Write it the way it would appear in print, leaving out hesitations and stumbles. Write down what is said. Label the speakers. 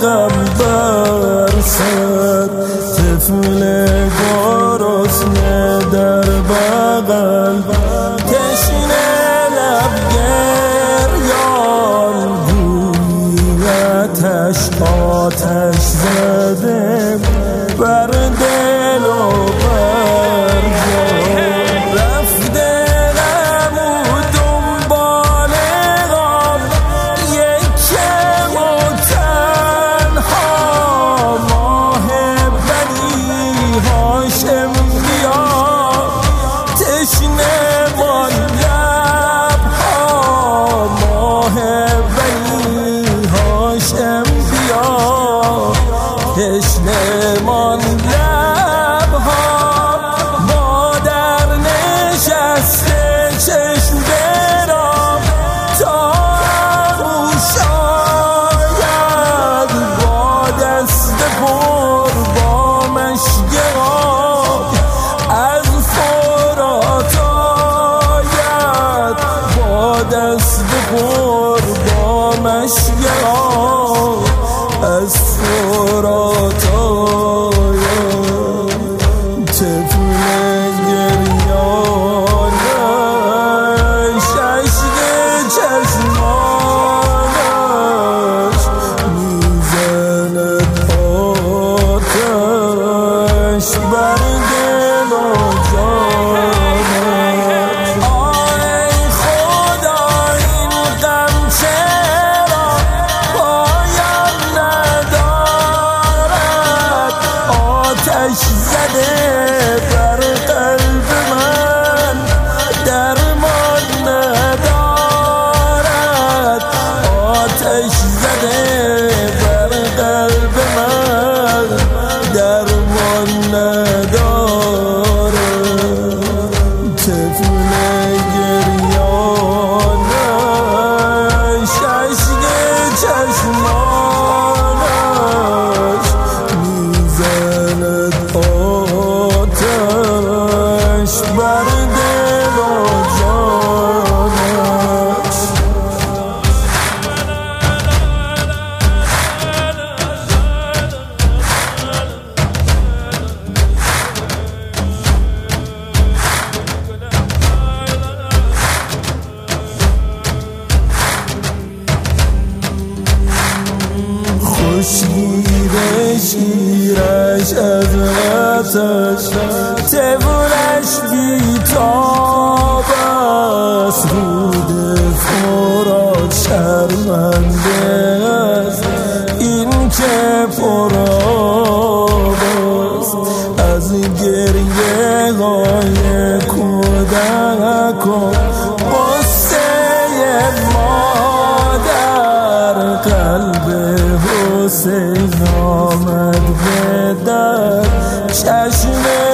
Speaker 1: غم برسد، طفل گرسنه در بغل، تشنه لب گریان، گویی آتش زده بر دل و بر جان. رفت دلم و دنبال غم، یکم و تنها، ماه بنی هاشم بیا، تشنه وان لبها، ماه بنی هاشم بیا، تشنه مان لبها. مادر نشسته چشم برام تا آغوش آید، با دست پر با مشک آب از فرات آید، با دست پر با مشک آب از فرات آید. طفل گریانش، عشق چشمانش، میزند آتش بر دل و جانش. آی خدا این غم چرا پایان ندارد، آتش زده بر قلب من درمان ندارد، آتش زده بر قلب من درمان ندارد. طفل گریانش، عشق چشمانش، میزند آتش بر دل و جانش. خوشگیر شیرش از آتش، طفلش بیتاب است، رود فرات شرمنده است، این که پرآب است از گریه های کودکان. قصه مادر قلب حسین آمد به در، چشم